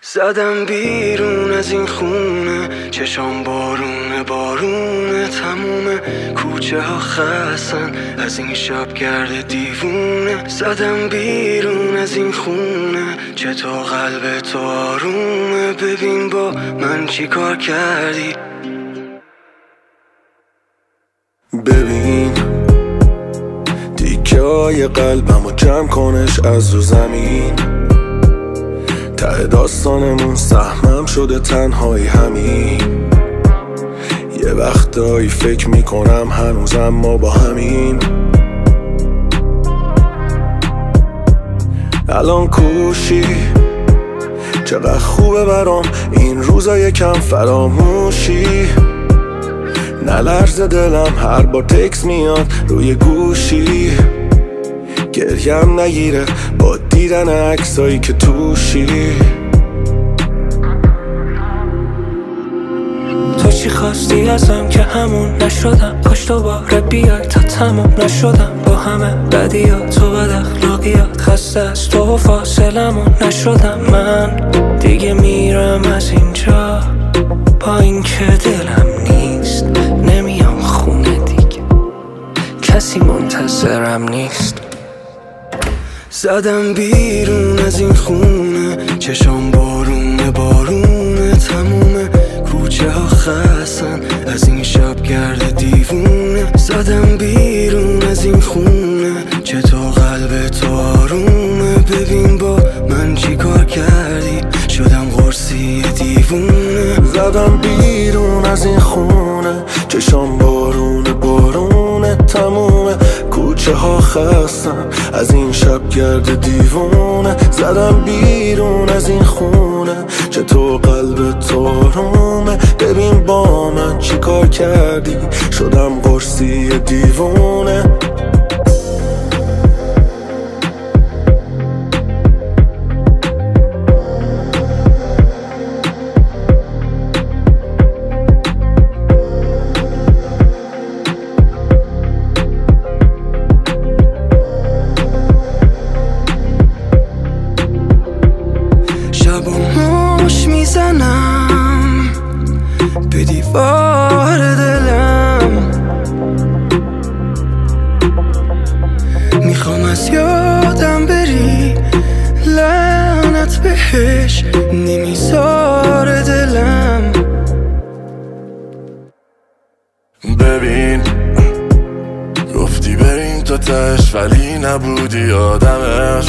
زدم بیرون از این خونه، چشام بارونه بارونه، تموم کوچه ها خستن از این شب گرد دیوونه. زدم بیرون از این خونه، چطور قلب تو آرومه، ببین با من چی کار کردی. ببین تیکه های قلبمو جمع کنش از رو زمین، ته داستانمون سهمم شده تنهایی همین. یه وقتایی فکر میکنم هنوزم ما با همین. الان کوشی چقدر خوبه برام این روزا یکم فراموشی. نلرزه دلم هر بار تکس میاد روی گوشی، گریم نگیره با دیدن عکسایی که توشی. تو چی خواستی ازم که همون نشدم، کاش دوباره بیای تا تموم نشدم با همه بدیات تو بد اخلاقیات، خسته از تو و فاصلمون نشدم. من دیگه میرم از اینجا با این که دلم نیست، نمیام خونه دیگه کسی منتظرم نیست. زدم بیرون از این خونه، چشام بارونه بارونه، تموم کوچه ها خستن از این شب گرد دیوونه. زدم بیرون از این خونه، چطور قلب تو آرومه، ببین با من چی کار کردی، شدم قرصی دیوونه. زدم بیرون از این خونه، چشام بارونه بارونه، تموم کوچه ها خستن از این شب گرد دیوونه. زدم بیرون از این خونه، چطور قلب تو آرومه، ببین با من چی کار کردی، شدم قرصی دیوونه. موش میزنم به دیوار دلم، میخوام از یادم بری، لعنت بهش نمیذاره دلم. ببین گفتی بریم تا تش ولی نبودی آدمش،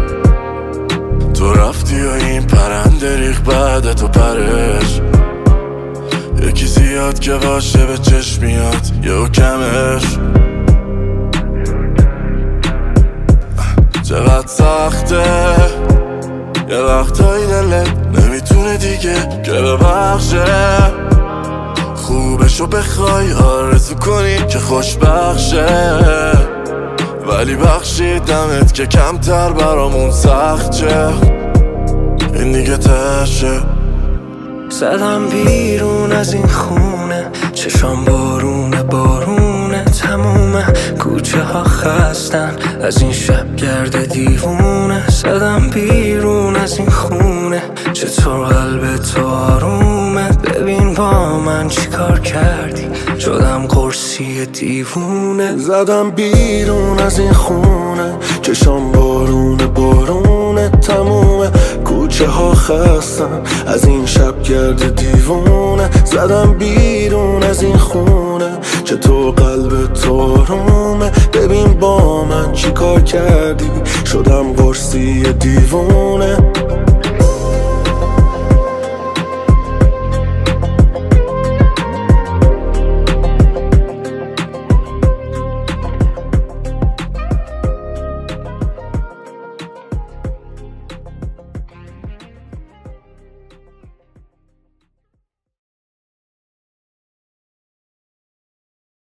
تو رفتی و این پرنده ریخ بعد تو پرش. یکی زیاد که باشه به چشم میاد یه کمش. چقدر سخته یه وقتایی دلت نمیتونه دیگه که ببخشه، خوبشو بخوای آرزو کنی که خوشبخشه، ولی بخشیدمت که کمتر برامون سخت چه، این دیگه تشه. زدم بیرون از این خونه، چشام بارونه بارونه، تموم کوچه ها خستن از این شب گرد دیوونه. زدم بیرون از این خونه، چطور قلب تو آرومه، ببین با من چی کار کردی، شدم قرصی دیوونه. زدم بیرون از این خونه، چشام بارونه بارونه، تموم کوچه ها خستن از این شب گرد دیوونه. زدم بیرون از این خونه، چطور قلب تو آرومه، ببین با من چی کار کردی، شدم قرصی دیوونه.